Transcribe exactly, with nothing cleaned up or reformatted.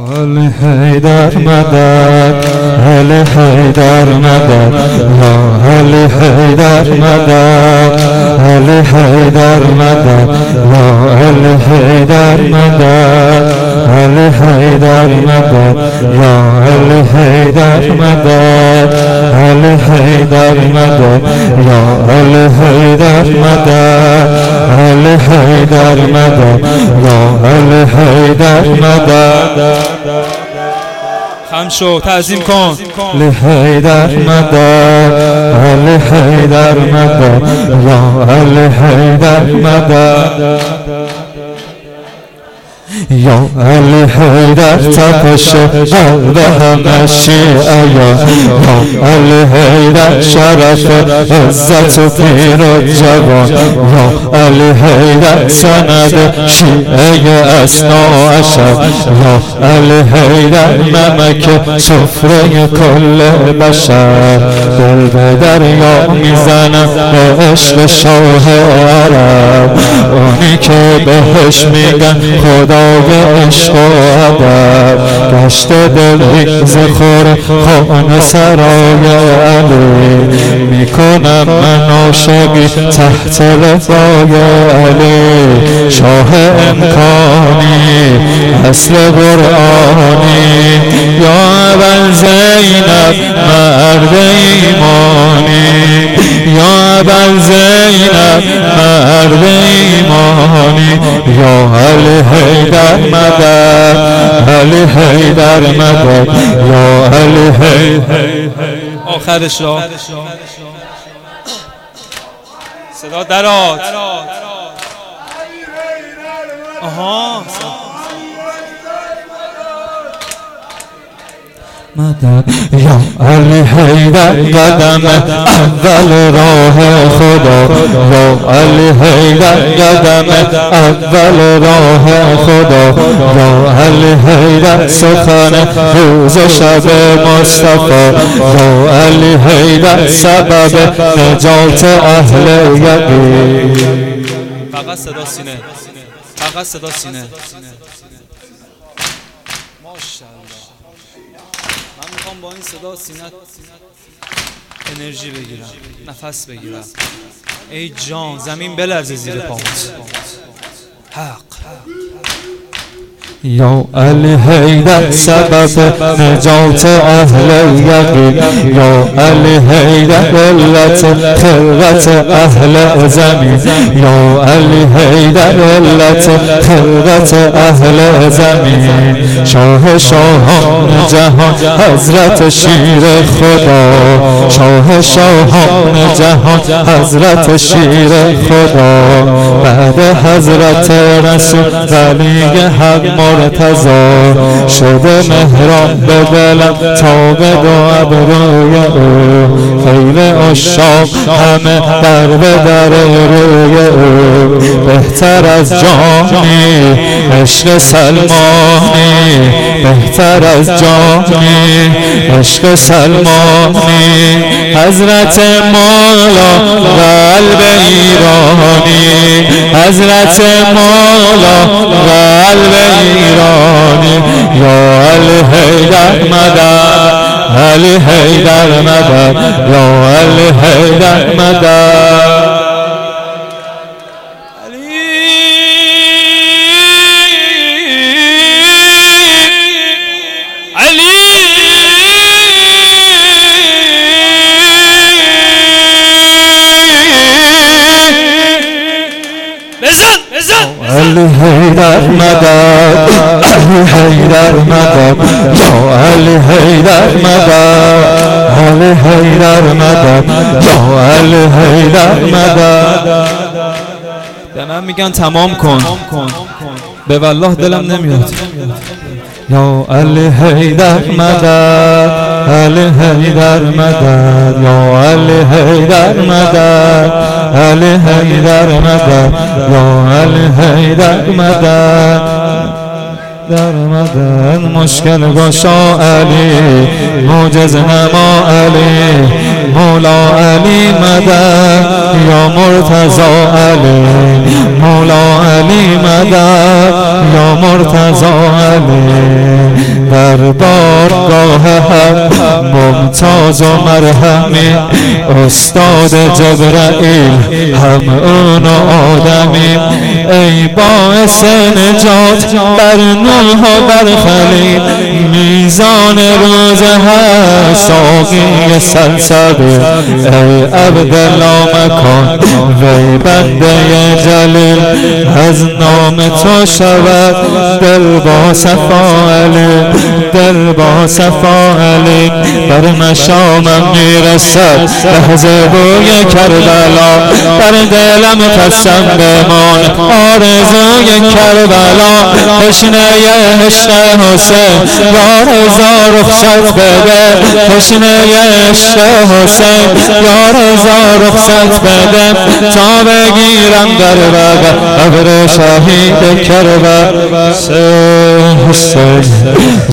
علی حیدر مدد، علی حیدر مدد، یا علی حیدر مدد، علی حیدر مدد، یا علی حیدر مدد، علی حیدر مدد، یا علی حیدر مدد، علی حیدر مدد، یا علی حیدر مدد، علی حیدر مدد، یا علی حیدر مدد. خم شو تعظیم کن. علی حیدر مدد، علی حیدر مدد، یا علی حیدر مدد، یا علی حیدر تپش قلب همه شیعه، یا علی حیدر شرف عزت و پیر و جوان، یا علی حیدر سند شیعه اثنا عشر، یا علی حیدر نمک سفره کل بشر. دل به دریا میزنم به عشق شاه عرب، اونی که بهش میگن خدا عشق و ادب. گشت دل ریز خور خانه سرای علی، میکنم من عاشقی تحت لوای علی. شاه امکانی اصل قرآنی، یا ابا زینب مرد ایمانی، یا ابا زینب مرد ایمانی، یا علی حیدر مدد، علی حیدر مدد، یا علی حیدر. آخرش را صدا درات. آها مدد، یا علی حیدر قدم اول راه خدا، یا علی حیدر قدم اول راه خدا، یا علی حیدر سخن روز شب مصطفی، یا علی حیدر سبب نجات اهل یقین. فقط صدا سینه، فقط صدا سینه. ماشاءالله. من میخوام با این صدا سینت انرژی بگیرم، نفس بگیرم. ای جان زمین بلرزه زیر پامت. حق. یا علی حیدر سبب نجات اهل یقین، یا علی حیدر علت خلقت اهل زمین، یا علی حیدر علت خلقت اهل زمین. شاه شاهان جهان حضرت شیر خدا، شاه شاهان جهان حضرت شیر خدا. بعد حضرت رسول ولی حق مرتضی، شده مهران به دلم تا به دو ابروی او. خیل عشاق همه در به در روی او. بهتر از جانی عشق سلمانی، بهتر از جانی عشق سلمانی. حضرت مولا قلب ایرانی، حضرت مولا قلب ایرانی. یا علی حیدر مدد، علی حیدر مدد، یا علی حیدر مدد. علی حیدر مدد، علی حیدر مدد، یا علی حیدر مدد، علی حیدر مدد، یا علی حیدر مدد. به من میگن تمام کن، به والله دلم نمیاد. یا علی حیدر مدد، علی حیدر مدد، یا علی حیدر مدد، علی حیدر مدد، یا علی حیدر مدد. در مدد مشکل گشا علی، معجز نما علی، مولا علی مدد، یا مرتضی علی، مولا علی مدد، یا مرتضی علی. در بارگاه هم ممتاز و مرهمی استاد جبرائیل هم اون و آدمی ای باعث نجات بر نوح و بر خلیل میزان روز هست ساقی سلسبیل ای عبدالله مکان وی بنده جلیل از نام تو شود دل با صفا علی دل با صفا علی بر مشامم میرسد لحظه بوی کربلا بر دلم قسم بمان آرزوی کربلا تشنه عشق حسین یا رضا رخصت بده تشنه عشق حسین یا رضا رخصت بده تا بگیرم در بغل قبر شهید کربلا حسین